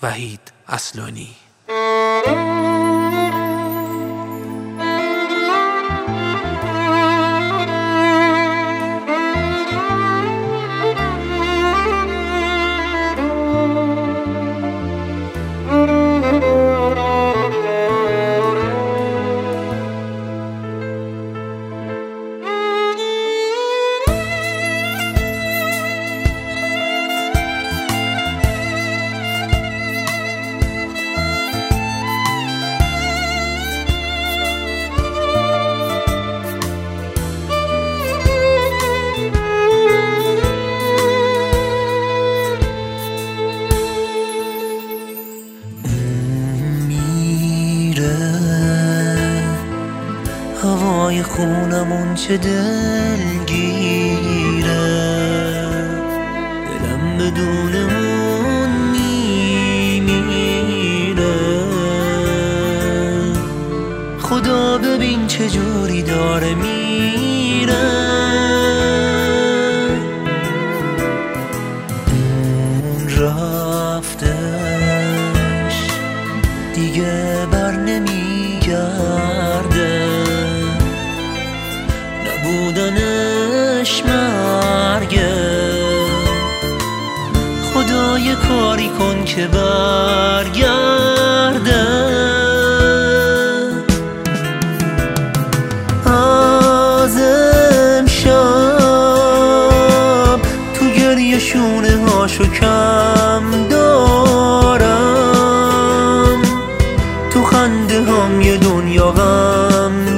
وحید اصلانی. هوای خونمون چه دلگیره، دلم بدون اون میمیره. خدا ببین چه جوری داره میره. اون رفتش دیگه بر نمیگرده، بودنش مرگه. خدا یه کاری کن که برگرده. از امشب تو گریه شونه هاشو کم دارم، تو خنده هم یه دنیا غم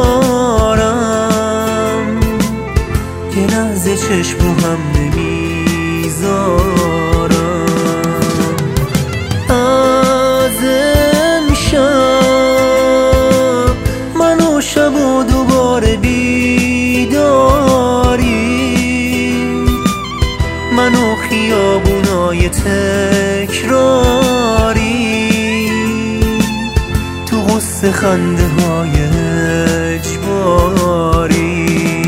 دارم. یه لحظه چشمو هم نمیذارم. از امشب منو شب و دوباره بیداری، منو خیابونای تکراری، تو غصه خنده های اجباری.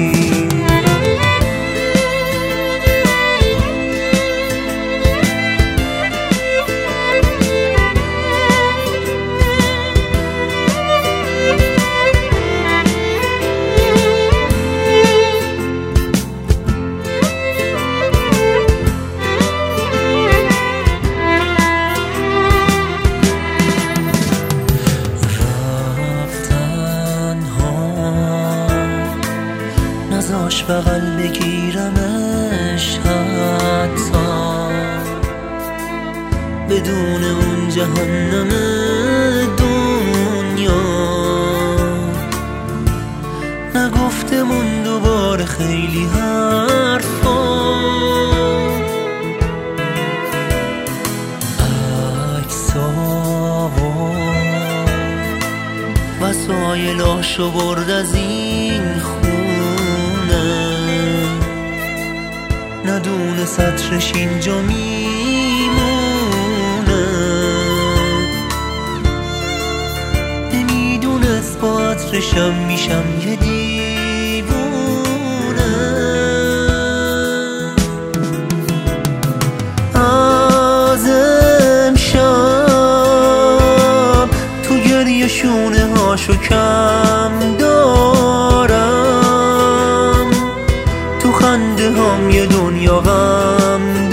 نذاش بغل بگیرمش حتی، بدون اون جهنم دنیا. نگفتمون دوباره خیلی حرفا، عکس‌ها و وسایلاشو برد از این ندونه سطرش اینجا میمونه. نمیدونست با عطرشم میشم یه دیوونه. از امشب تو گریه شونه هاشو کم دارم، تو خنده هم یه دنیا غم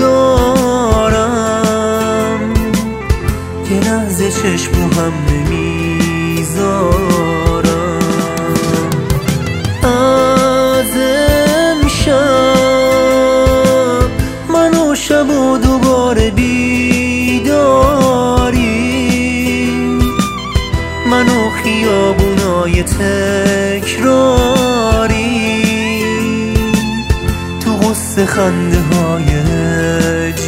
دارم. یه لحظه چشمو هم نمیذارم. از امشب منو شب و دوباره بیداری، منو خیابونای تکراری، تو غصه خنده های